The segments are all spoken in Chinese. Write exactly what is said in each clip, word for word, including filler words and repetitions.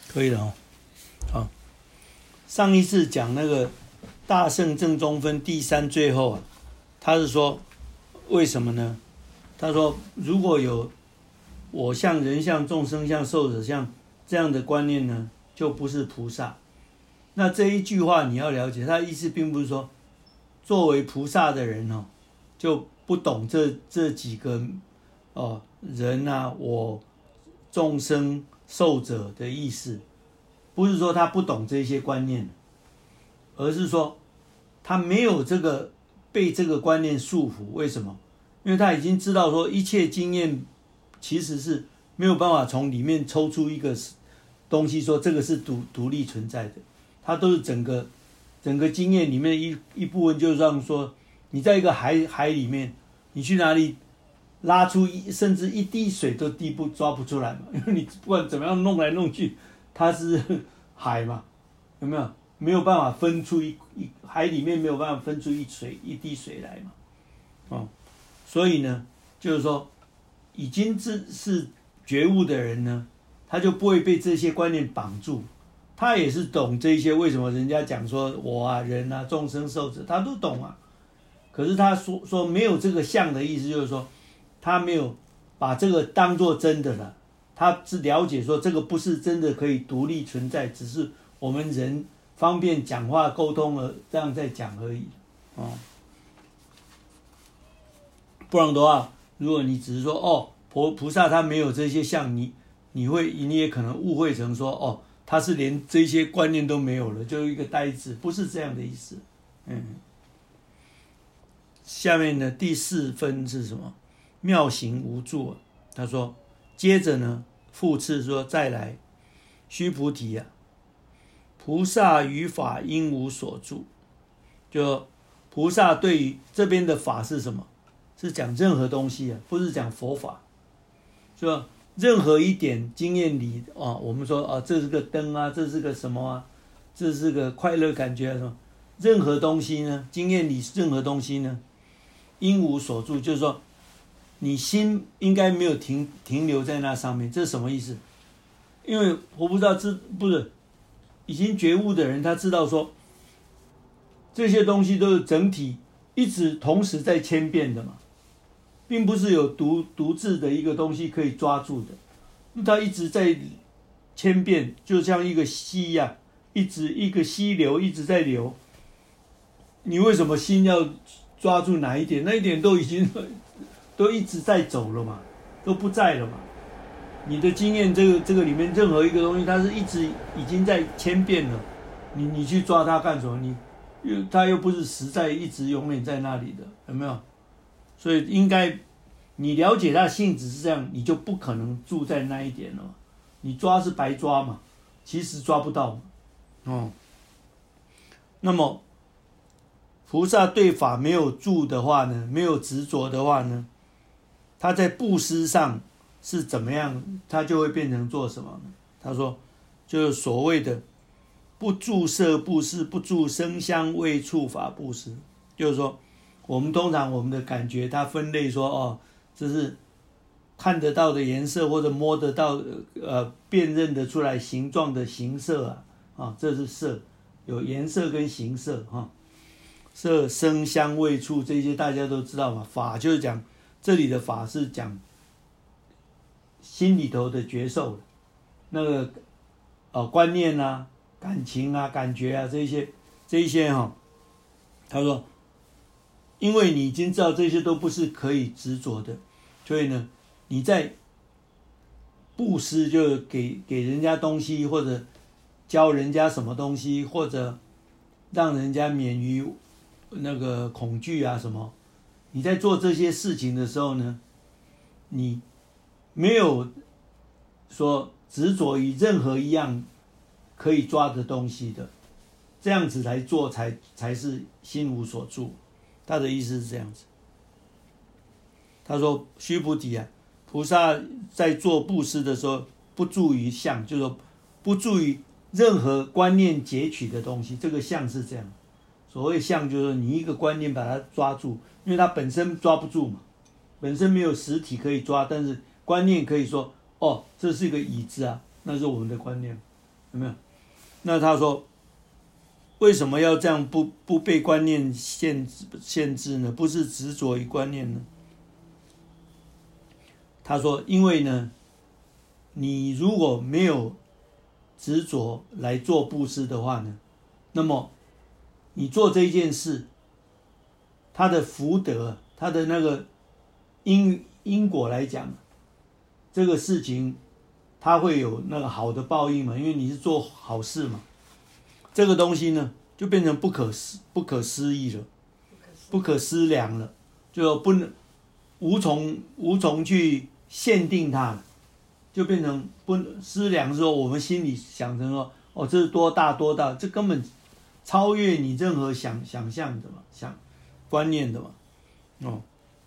可以了哦。好，上一次讲那个大乘正宗分第三最后啊，他是说为什么呢？他说如果有我相、人相、众生相、寿者相这样的观念呢，就不是菩萨。那这一句话你要了解，他的意思并不是说作为菩萨的人哦，就不懂这这几个哦人啊、我、众生、寿者的意思，不是说他不懂这些观念，而是说他没有这个被这个观念束缚。为什么？因为他已经知道说一切经验其实是没有办法从里面抽出一个东西说这个是独独立存在的，它都是整个整个经验里面的一一部分。就像说你在一个海海里面，你去哪里拉出一甚至一滴水都滴不抓不出来嘛，因为你不管怎么样弄来弄去，它是海嘛，有没有？没有办法分出一一海里面没有办法分出一水一滴水来嘛，哦，所以呢，就是说已经是是觉悟的人呢，他就不会被这些观念绑住，他也是懂这些。为什么人家讲说我啊、人啊、众生、寿者，他都懂啊。可是他说说没有这个相的意思，就是说他没有把这个当作真的了，他是了解说这个不是真的可以独立存在，只是我们人方便讲话沟通了这样在讲而已，哦。不然的话，如果你只是说哦，菩菩萨他没有这些相，你你会你也可能误会成说哦，他是连这些观念都没有了，就是一个呆子，不是这样的意思。嗯。下面的第四分是什么？妙行无住。他说，接着呢，复次说再来，须菩提啊，菩萨于法应无所住。就菩萨对于这边的法是什么？是讲任何东西啊，不是讲佛法。就任何一点经验里啊，我们说啊，这是个灯啊，这是个什么啊，这是个快乐感觉啊什么？任何东西呢，经验里任何东西呢，应无所住，就是说你心应该没有停停留在那上面。这是什么意思？因为我不知道知不是已经觉悟的人，他知道说这些东西都是整体一直同时在千变的嘛，并不是有独独自的一个东西可以抓住的，它一直在千变，就像一个溪呀、啊，一直一个溪流一直在流。你为什么心要抓住哪一点？那一点都已经都一直在走了嘛，都不在了嘛。你的经验这个这个里面任何一个东西，它是一直已经在千变了，你你去抓它干什么？你又它又不是实在一直永远在那里的，有没有？所以应该你了解它的性质是这样，你就不可能住在那一点了。你抓是白抓嘛，其实抓不到嘛。哦，那么菩萨对法没有住的话呢，没有执着的话呢，他在布施上是怎么样？他就会变成做什么呢？他说，就是所谓的不住色布施，不住声香味触法布施。就是说，我们通常我们的感觉，它分类说，哦，这是看得到的颜色，或者摸得到，呃，辨认得出来形状的形色啊，啊，这是色，有颜色跟形色哈。色、声、香、味、触这些大家都知道嘛。法就是讲，这里的法是讲心里头的觉受，那个呃观念啊、感情啊、感觉啊这一些这一些哈、哦，他说，因为你已经知道这些都不是可以执着的，所以呢，你在布施就给给人家东西，或者教人家什么东西，或者让人家免于那个恐惧啊什么，你在做这些事情的时候呢，你没有说执着于任何一样可以抓的东西的，这样子来做才才是心无所住。他的意思是这样子。他说，须菩提啊，菩萨在做布施的时候，不住于相，就是说不住于任何观念截取的东西。这个相是这样。所谓相，就是你一个观念把它抓住，因为它本身抓不住嘛，本身没有实体可以抓，但是观念可以说，哦，这是一个椅子啊，那是我们的观念。 有没有？那他说，为什么要这样不不被观念限制限制呢？不是执着于观念呢？他说，因为呢，你如果没有执着来做布施的话呢，那么你做这一件事，他的福德，他的那个因因果来讲，这个事情他会有那个好的报应嘛，因为你是做好事嘛，这个东西呢就变成不可思不可思议了，不可思量了，就不能无从无从去限定它了，就变成不思量之后，我们心里想成说，哦，这是多大多大，这根本超越你任何想想象的嘛，想观念的嘛，哦，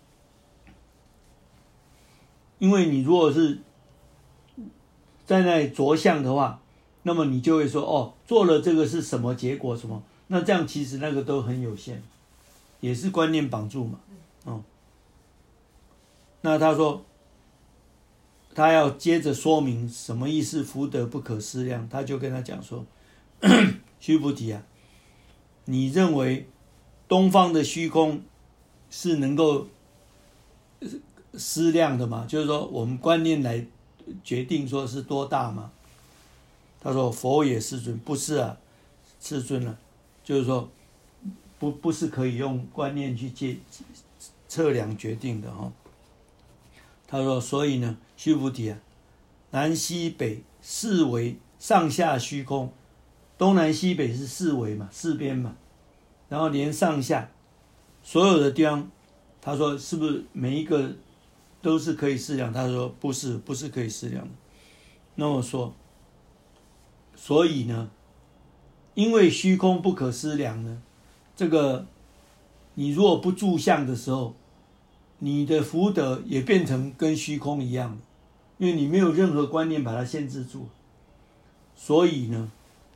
因为你如果是在那里着相的话，那么你就会说，哦，做了这个是什么结果什么？那这样其实那个都很有限，也是观念绑住嘛，哦。那他说，他要接着说明什么意思，福德不可思量，他就跟他讲说，须菩提啊，你认为东方的虚空是能够思量的吗？就是说我们观念来决定说是多大吗？他说佛也世尊，不是啊，世尊啊，就是说不不是可以用观念去界测量决定的哈。他说，所以呢，须菩提啊，南西北四维上下虚空，东南西北是四维嘛，四边嘛，然后连上下所有的地方，他说是不是每一个都是可以思量？他说不是，不是可以思量的。那我说，所以呢，因为虚空不可思量呢，这个你如果不住相的时候，你的福德也变成跟虚空一样，因为你没有任何观念把它限制住，所以呢，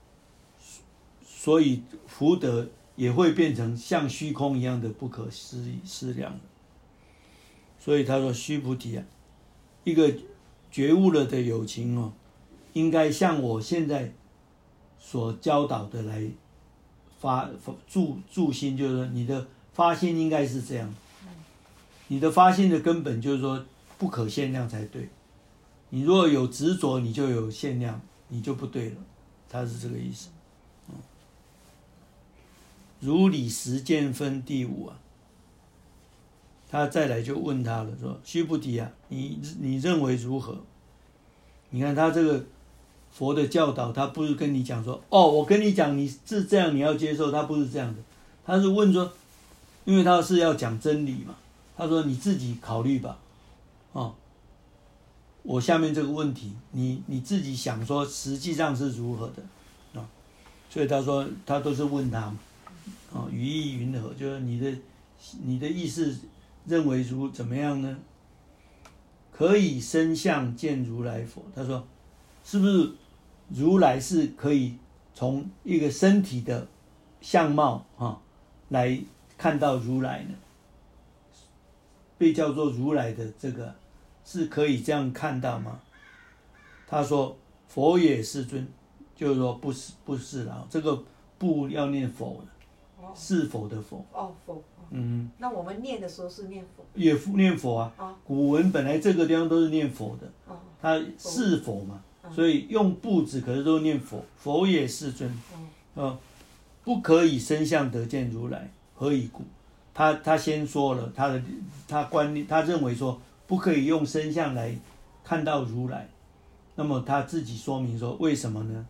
所以福德也会变成像虚空一样的不可思议思量。所以他说，须菩提啊，一个觉悟了的有情哦，应该像我现在所教导的来发助助心，就是说你的发心应该是这样。你的发心的根本就是说不可限量才对，你如果有执着，你就有限量，你就不对了，他是这个意思。如理实践分第五啊，他再来就问他了，说须菩提啊，你你认为如何？你看他这个佛的教导，他不是跟你讲说，哦，我跟你讲你是这样，你要接受，他不是这样的，他是问说，因为他是要讲真理嘛。他说：“你自己考虑吧，哦，我下面这个问题，你你自己想说，实际上是如何的啊、哦？所以他说，他都是问他嘛，啊、哦，语意云何？就是你的你的意思认为如怎么样呢？可以身相见如来否？他说，是不是如来是可以从一个身体的相貌啊、哦、来看到如来呢？”被叫做如来的这个是可以这样看到吗？他说佛也世尊，就是说不是不是啦，这个不要念佛了，哦、是否的否。 哦佛。哦嗯。 那我们念的时候是念佛。 也念佛啊。 哦、 古文本来这个地方都是念佛的。 哦。 它是否嘛，哦、所以用不字可是都念佛。佛也世尊。哦。呃，不可以身相得见如来，何以故？他他先说了他的他观念，他认为说不可以用身相来看到如来，那么他自己说明说为什么呢？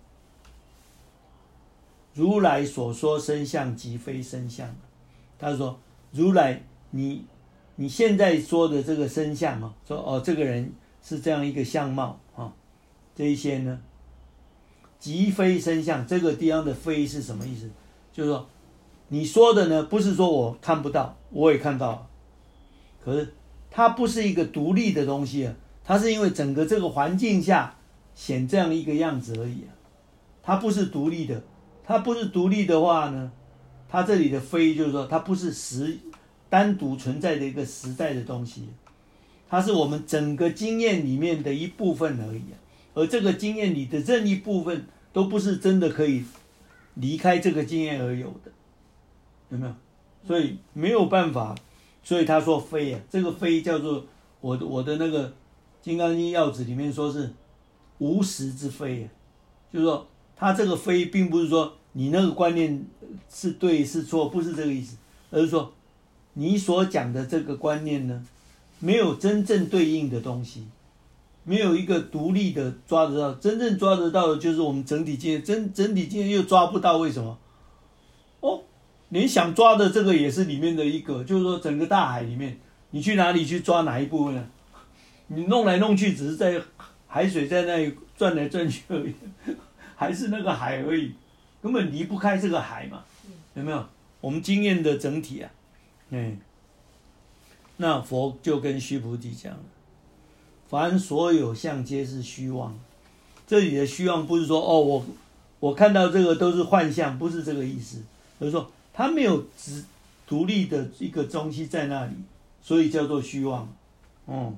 如来所说身相即非身相，他说如来你你现在说的这个身相啊，说哦这个人是这样一个相貌啊，这一些呢即非身相，这个地方的非是什么意思？就是说。你说的呢，不是说我看不到，我也看到，可是它不是一个独立的东西啊，它是因为整个这个环境下显这样一个样子而已啊，它不是独立的，它不是独立的话呢，它这里的非就是说它不是实单独存在的一个实在的东西，它是我们整个经验里面的一部分而已啊，而这个经验里的任意部分都不是真的可以离开这个经验而有的，有没有？所以没有办法，所以他说非啊，这个非叫做我的我的那个《金刚经》要旨里面说是无实之非啊，就是说他这个非并不是说你那个观念是对是错，不是这个意思，而是说你所讲的这个观念呢，没有真正对应的东西，没有一个独立的抓得到，真正抓得到的就是我们整体经验，整整体经验又抓不到，为什么？哦，连想抓的这个也是里面的一个，就是说整个大海里面，你去哪里去抓哪一部分呢？你弄来弄去，只是在海水在那里转来转去而已，还是那个海而已，根本离不开这个海嘛，有没有？我们经验的整体啊，嗯，那佛就跟须菩提讲了，凡所有相皆是虚妄。这里的虚妄不是说哦，我我看到这个都是幻象，不是这个意思，而是说它没有只独立的一个东西在那里，所以叫做虚妄。嗯，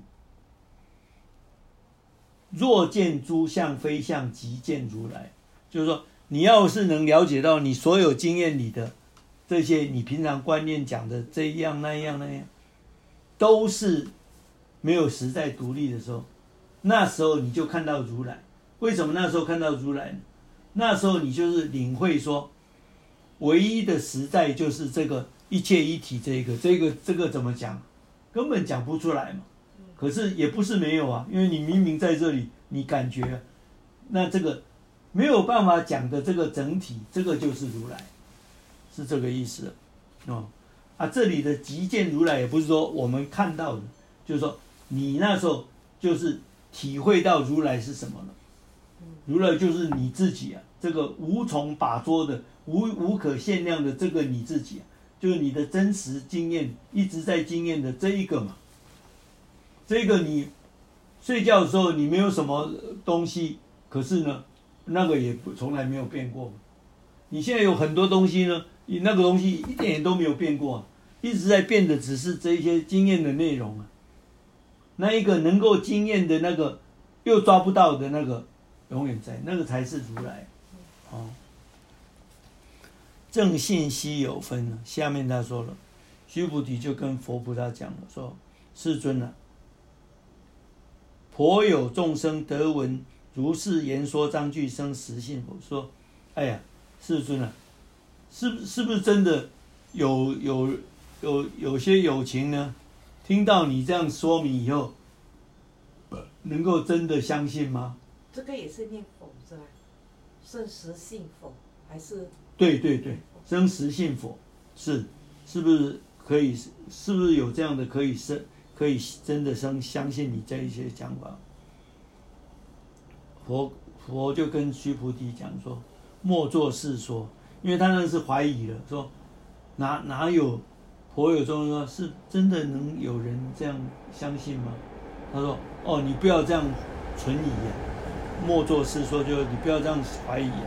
若见诸相非相，即见如来。就是说，你要是能了解到你所有经验里的这些，你平常观念讲的这一样那样那样，都是没有实在独立的时候，那时候你就看到如来。为什么那时候看到如来呢？那时候你就是领会说，唯一的实在就是这个一切一体，这个这个这个怎么讲，根本讲不出来嘛。可是也不是没有啊，因为你明明在这里，你感觉，那这个没有办法讲的这个整体，这个就是如来，是这个意思哦。啊，这里的即见如来也不是说我们看到的，就是说你那时候就是体会到如来是什么了。如来就是你自己啊，这个无从把捉的、无无可限量的这个你自己啊，就是你的真实经验一直在经验的这一个嘛。这个你睡觉的时候你没有什么东西，可是呢，那个也不从来没有变过。你现在有很多东西呢，你那个东西一点也都没有变过啊，一直在变的只是这一些经验的内容啊。那一个能够经验的那个又抓不到的那个。永远在，那个才是如来，哦。正信悉有分了。下面他说了，须菩提就跟佛菩萨讲了，说：世尊啊，颇有众生得闻如是言说章句，生实信佛。说，哎呀，世尊啊，是是不是真的有有有有些有情呢？听到你这样说明以后，能够真的相信吗？ 这个也是念否是吧？生实信否还是？ 对对对，生实信否是是不是可以？是不是有这样的可以生可以真的生相信你这一些讲法？佛佛就跟须菩提讲说，莫作是说，因为他那是怀疑了，说哪哪有颇有众生说是真的能有人这样相信吗？他说哦，你不要这样存疑啊。莫作是说，就你不要这样怀疑啊。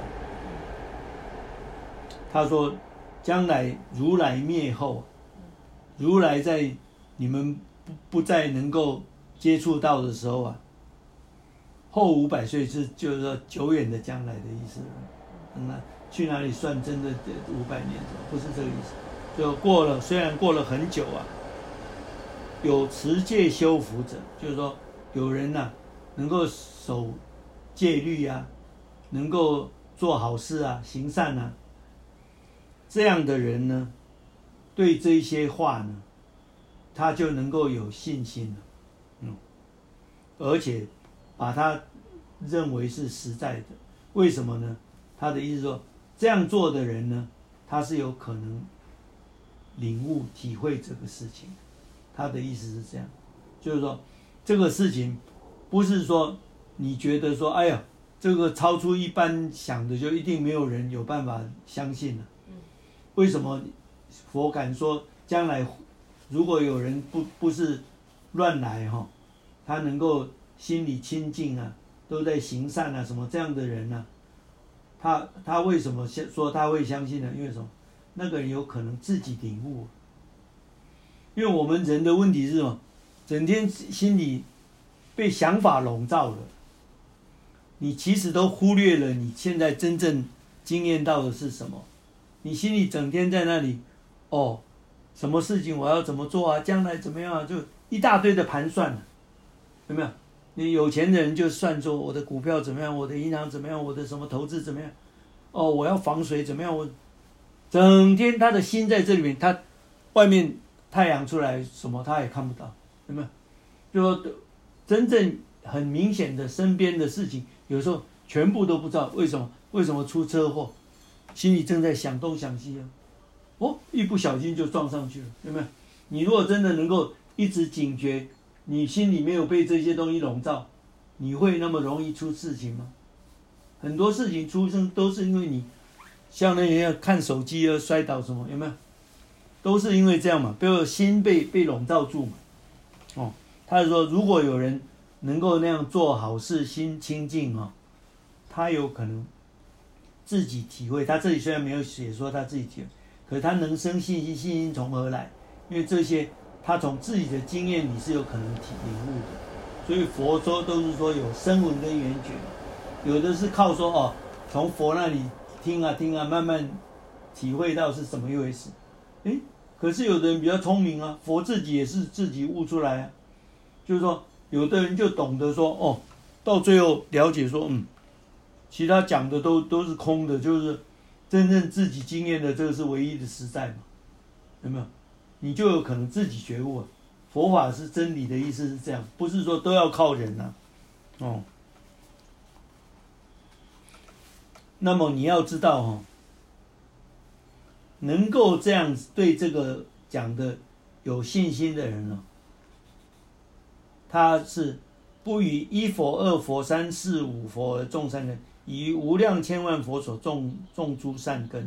他说，将来如来灭后，如来在你们不不再能够接触到的时候啊，后五百岁是就是说久远的将来的意思。那去哪里算真的五百年？不是这个意思。就过了，虽然过了很久啊，有持戒修福者，就是说有人呐、啊、能够守戒律啊，能够做好事啊，行善啊，这样的人呢，对这些话呢，他就能够有信心了，嗯，而且把他认为是实在的。为什么呢？他的意思说，这样做的人呢，他是有可能领悟体会这个事情。他的意思是这样，就是说这个事情不是说你觉得说，哎呀，这个超出一般想的，就一定没有人有办法相信了。为什么佛敢说将来如果有人不不是乱来哈，他能够心里清净啊，都在行善啊，什么这样的人呢、啊？他他为什么说他会相信呢？因为什么？那个人有可能自己领悟。因为我们人的问题是什么？整天心里被想法笼罩了。 你其实都忽略了你现在真正经验到的是什么。你心里整天在那里，哦，什么事情我要怎么做啊？将来怎么样啊？就一大堆的盘算了，有没有？你有钱的人就算说我的股票怎么样，我的银行怎么样，我的什么投资怎么样？哦，我要防水怎么样？我整天他的心在这里面，他外面太阳出来什么他也看不到，有没有？就说真正很明显的身边的事情，有时候全部都不知道为什么，为什么出车祸，心里正在想东想西啊，哦，一不小心就撞上去了，有没有？你如果真的能够一直警觉，你心里没有被这些东西笼罩，你会那么容易出事情吗？很多事情出生都是因为你像那些看手机而摔倒什么，有没有？都是因为这样嘛，被我心被被笼罩住嘛。哦，他说如果有人能够那样做好事，心清净啊，他有可能自己体会。他这里虽然没有写说他自己体会，可是他能生信心，信心从何来？因为这些他从自己的经验里是有可能体领悟的。所以佛说都是说有声闻跟缘觉，有的是靠说哦，从佛那里听啊听啊，慢慢体会到是怎么一回事。诶，可是有的人比较聪明啊，佛自己也是自己悟出来啊。就是说，有的人就懂得说哦，到最后了解说，嗯，其他讲的都都是空的，就是真正自己经验的这个是唯一的实在嘛，有没有？你就有可能自己觉悟啊。佛法是真理的意思是这样，不是说都要靠人啊，哦。那么你要知道哈、哦，能够这样对这个讲的有信心的人呢、哦，他是不以一佛、二佛、三四五佛而种善根，以无量千万佛所种种诸善根。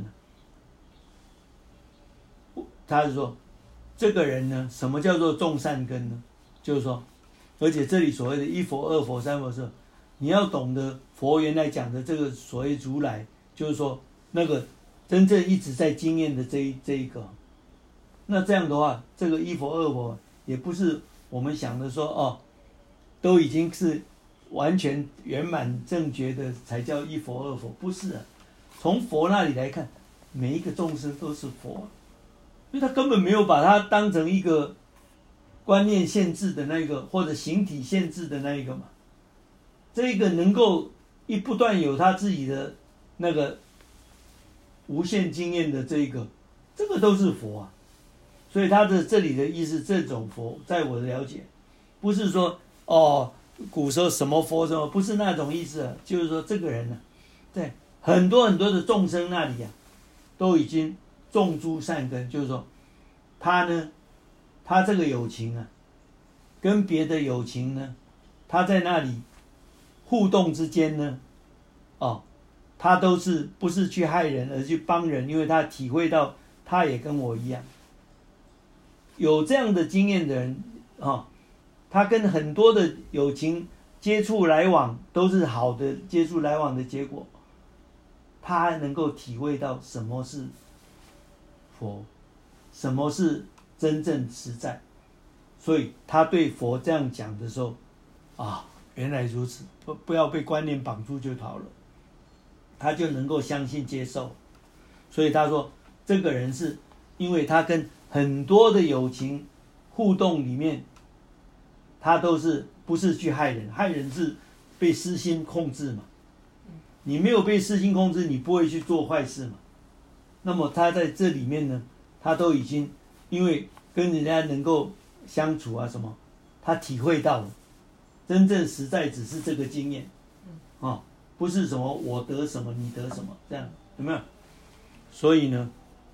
他是说，这个人呢，什么叫做种善根呢？就是说，而且这里所谓的一佛、二佛、三佛是，你要懂得佛原来讲的这个所谓如来，就是说那个真正一直在经验的这一这一个。那这样的话，这个一佛、二佛也不是我们想的说哦，都已经是完全圆满正觉的才叫一佛、二佛，不是啊。从佛那里来看，每一个众生都是佛。因为他根本没有把它当成一个观念限制的那个，或者形体限制的那一个嘛。这一个能够一不断有他自己的那个无限经验的这一个，这个都是佛啊。所以他的这里的意思，这种佛，在我的了解，不是说哦，古时候什么佛什么，不是那种意思、啊，就是说这个人呢、啊，在很多很多的众生那里啊，都已经种诸善根，就是说，他呢，他这个友情啊，跟别的友情呢，他在那里互动之间呢，哦，他都是不是去害人，而去帮人，因为他体会到他也跟我一样，有这样的经验的人啊、哦，他跟很多的友情接触来往都是好的接触来往的结果，他还能够体会到什么是佛，什么是真正实在，所以他对佛这样讲的时候，啊，原来如此，不不要被观念绑住就好了，他就能够相信接受。所以他说，这个人是因为他跟很多的友情互动里面，他都是不是去害人，害人是被私心控制嘛，你没有被私心控制，你不会去做坏事嘛。那么他在这里面呢，他都已经因为跟人家能够相处啊什么，他体会到了，真正实在只是这个经验，啊，不是什么我得什么你得什么这样，有没有？所以呢，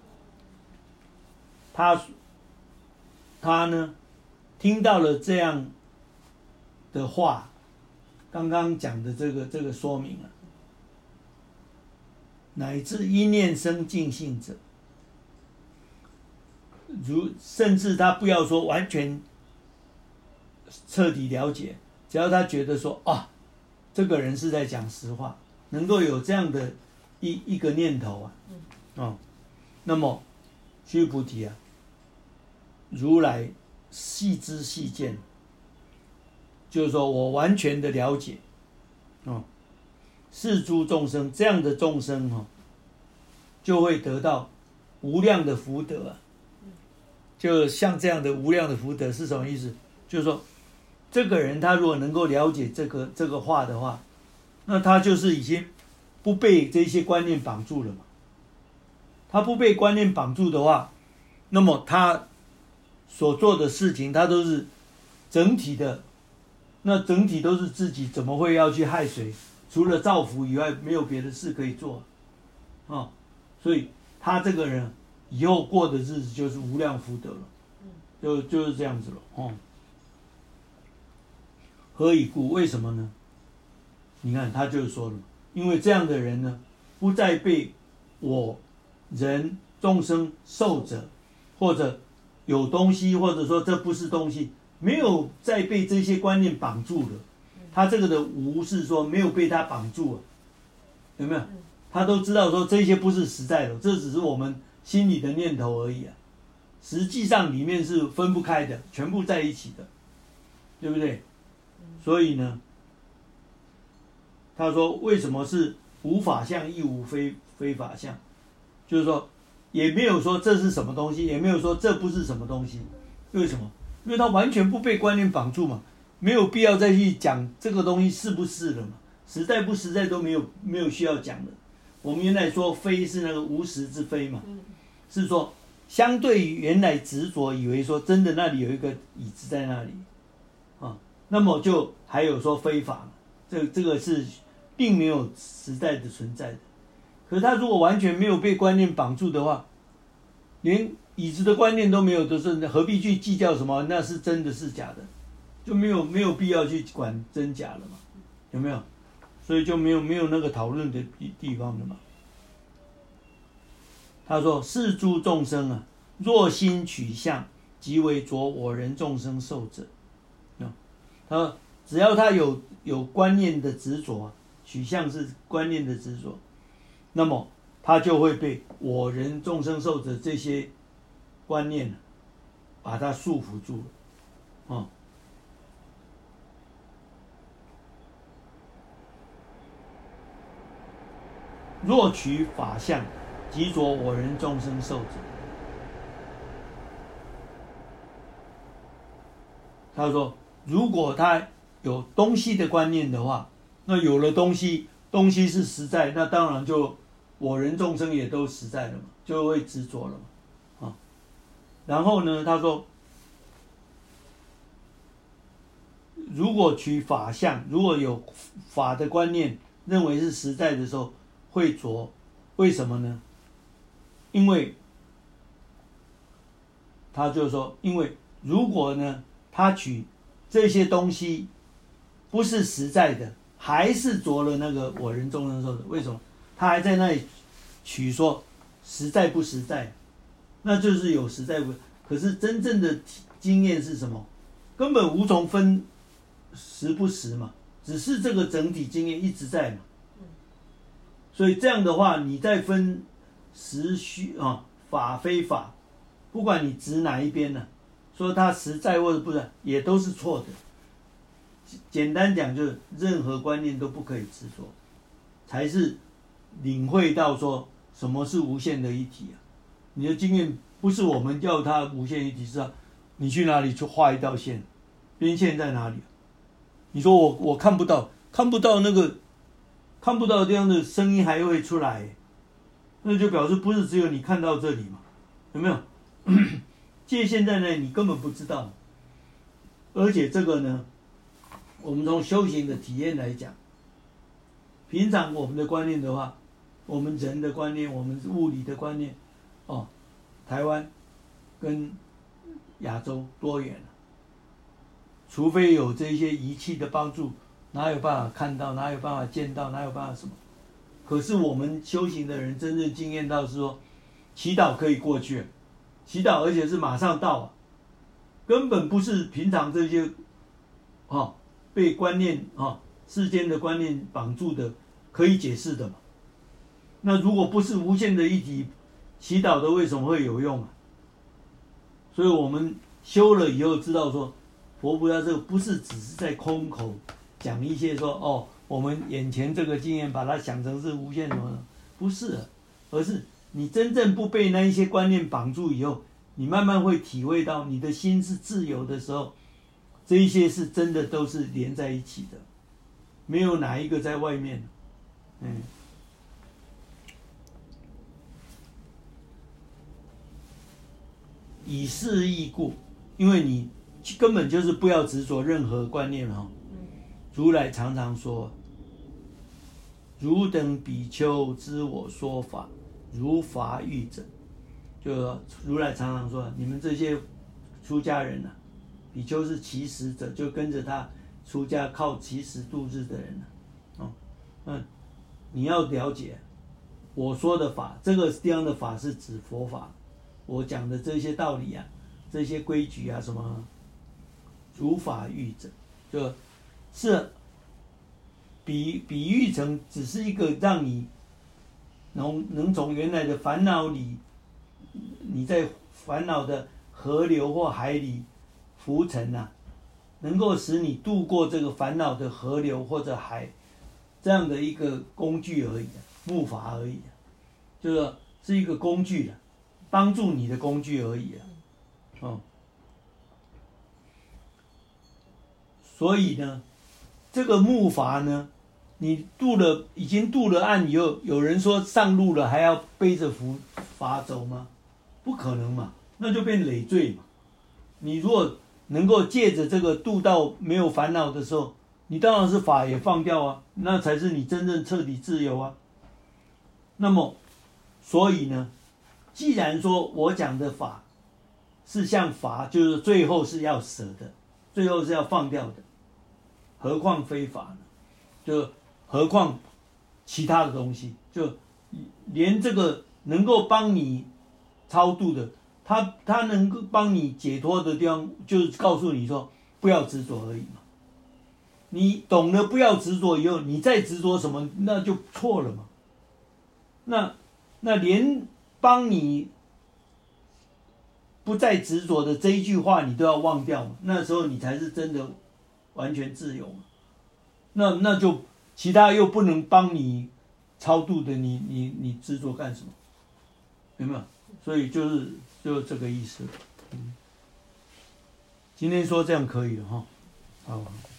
他他呢听到了这样的话，刚刚讲的这个这个说明了。乃至一念生净性者，如甚至他不要说完全彻底了解，只要他觉得说啊，这个人是在讲实话，能够有这样的一一个念头啊，哦，那么须菩提啊，如来细知细见，就是说我完全的了解，哦， 是诸众生，这样的众生哦，就会得到无量的福德啊。就像这样的无量的福德是什么意思？就是说，这个人他如果能够了解这个这个话的话，那他就是已经不被这些观念绑住了嘛。他不被观念绑住的话，那么他所做的事情，他都是整体的，那整体都是自己，怎么会要去害谁？除了造福以外，没有别的事可以做啊、哦。所以他这个人以后过的日子就是无量福德了，就就是这样子了哦。何以故？为什么呢？你看他就是说了，因为这样的人呢，不再被我人众生寿者，或者有东西，或者说这不是东西，没有再被这些观念绑住了。他这个的无是说没有被他绑住啊，有没有？他都知道说这些不是实在的，这只是我们心里的念头而已啊。实际上里面是分不开的，全部在一起的，对不对？所以呢，他说为什么是无法相亦无非非法相？就是说也没有说这是什么东西，也没有说这不是什么东西。为什么？因为他完全不被观念绑住嘛，没有必要再去讲这个东西是不是了嘛，实在不实在都没有没有需要讲的。我们原来说非是那个无实之非嘛，是说相对于原来执着以为说真的那里有一个椅子在那里啊，那么就还有说非法，这这个是并没有实在的存在的。可是他如果完全没有被观念绑住的话，连椅子的观念都没有，都是何必去计较什么那是真的是假的，就没有没有必要去管真假了嘛，有没有？所以就没有没有那个讨论的地方了嘛。他说是诸众生啊，若心取相，即为着我人众生寿者。他说只要他有有观念的执着，取相是观念的执着，那么他就会被我人众生寿者这些观念把他束缚住了，哦。若取法相，即着我人众生寿者。他说，如果他有东西的观念的话，那有了东西，东西是实在，那当然就我人众生也都实在了嘛，就会执着了嘛，啊。然后呢，他说，如果取法相，如果有法的观念，认为是实在的时候，会着，为什么呢？因为他就说，因为如果呢，他取这些东西不是实在的，还是着了那个我人众生寿的，为什么？他还在那里取说实在不实在，那就是有实在不，可是真正的经验是什么？根本无从分实不实嘛，只是这个整体经验一直在嘛。所以这样的话，你再分实虚啊，法非法，不管你指哪一边呢、啊，说它实在或者不实，也都是错的。简单讲，就是任何观念都不可以执着，才是领会到说什么是无限的一体啊。你的经验不是我们要它无限一体，是啊，你去哪里去画一道线，边线在哪里？你说我我看不到，看不到那个。看不到这样的声音还会出来，那就表示不是只有你看到这里嘛，有没有？界限在那里，你根本不知道。而且这个呢，我们从修行的体验来讲，平常我们的观念的话，我们人的观念，我们物理的观念，哦，台湾跟亚洲多远啊？除非有这些仪器的帮助。哪有办法看到？哪有办法见到？哪有办法什么？可是我们修行的人真正经验到是说，祈祷可以过去，祈祷而且是马上到啊，根本不是平常这些，哦，被观念哦世间的观念绑住的可以解释的嘛。那如果不是无限的一体，祈祷的为什么会有用啊？所以我们修了以后知道说，佛菩萨这个不是只是在空口讲一些说哦，我们眼前这个经验把它想成是无限什么的，不是，而是你真正不被那一些观念绑住以后，你慢慢会体会到你的心是自由的时候，这一些是真的都是连在一起的，没有哪一个在外面。嗯，以是义故，因为你根本就是不要执着任何观念哈。如来常常说：“汝等比丘知我说法，如法喻者。”就如来常常说，你们这些出家人啊，比丘是乞食者，就跟着他出家靠乞食度日的人啊，哦，嗯，你要了解我说的法，这个地方的法是指佛法，我讲的这些道理啊，这些规矩啊，什么如法喻者，就是比比喻成只是一个让你能能从原来的烦恼里，你在烦恼的河流或海里浮沉啊，能够使你渡过这个烦恼的河流或者海，这样的一个工具而已啊，木筏而已啊，就是是一个工具了，帮助你的工具而已啊，哦，所以呢，这个木筏呢，你渡了已经渡了岸以后，有人说上路了还要背着筏筏走吗？不可能嘛，那就变累赘嘛。你如果能够借着这个渡到没有烦恼的时候，你当然是法也放掉啊，那才是你真正彻底自由啊。那么，所以呢，既然说我讲的法是像法，就是最后是要舍的，最后是要放掉的，何况非法呢？就何况其他的东西，就连这个能够帮你超度的，他他能够帮你解脱的地方，就是告诉你说不要执着而已嘛。你懂了不要执着以后，你再执着什么，那就错了嘛。那那连帮你不再执着的这一句话，你都要忘掉嘛。那时候你才是真的完全自由嘛。那那就其他又不能帮你超度的，你你你执着干什么？有没有？所以就是就这个意思。嗯，今天说这样可以了哈。好。